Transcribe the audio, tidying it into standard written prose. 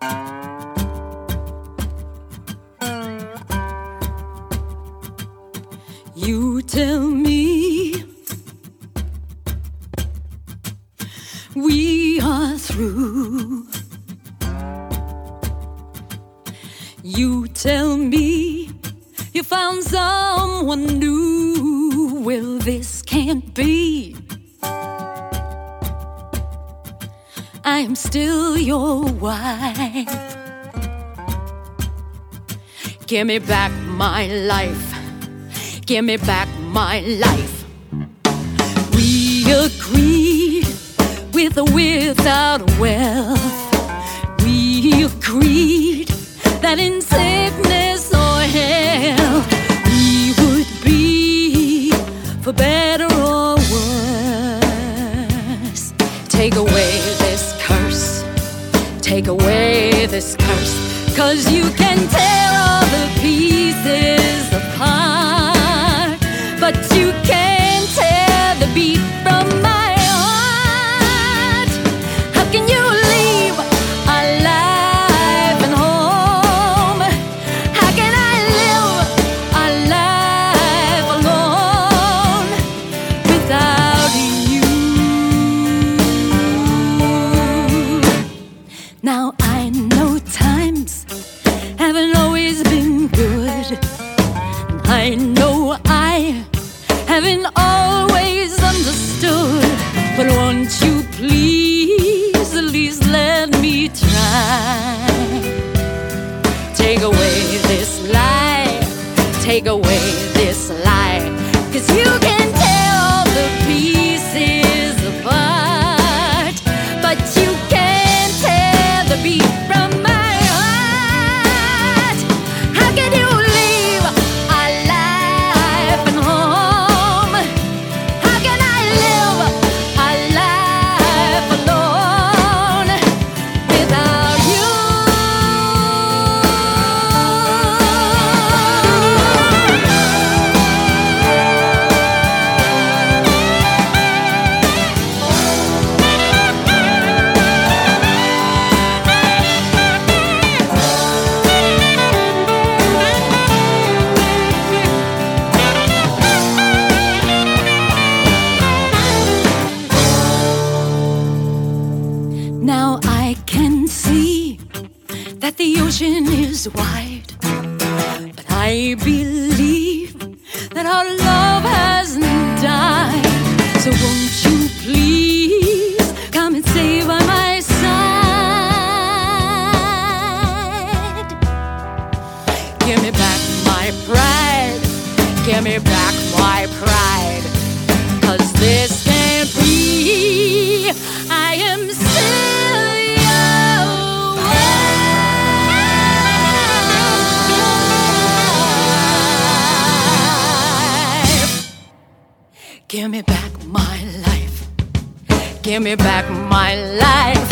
You tell me we are through. You tell me you found someone new. Well, this can't be. I am still your wife. Give me back my life. Give me back my life. We agreed with or without wealth. We agreed that in sickness or health we would be for better or worse. Take away this curse. Take away this curse. 'Cause you can tear all the pieces apart, but you can't tear the beat from my heart. How can you leave a life and home? How can I live a life alone without you? Now I know times haven't always been good. I know I haven't always understood, but won't you please at least let me try? Take away this lie, take away this lie, 'cause you can tear all the pieces apart, but you can't tear the beat from my heart. How can you leave a life and home? How can I live a life alone without you? Now I can see that the ocean is wide, but I believe that our love hasn't died. So won't you please come and stay by my side? Give me back my pride. Give me back my pride. 'Cause this can't be. I am still your wife. Give me back my life. Give me back my life.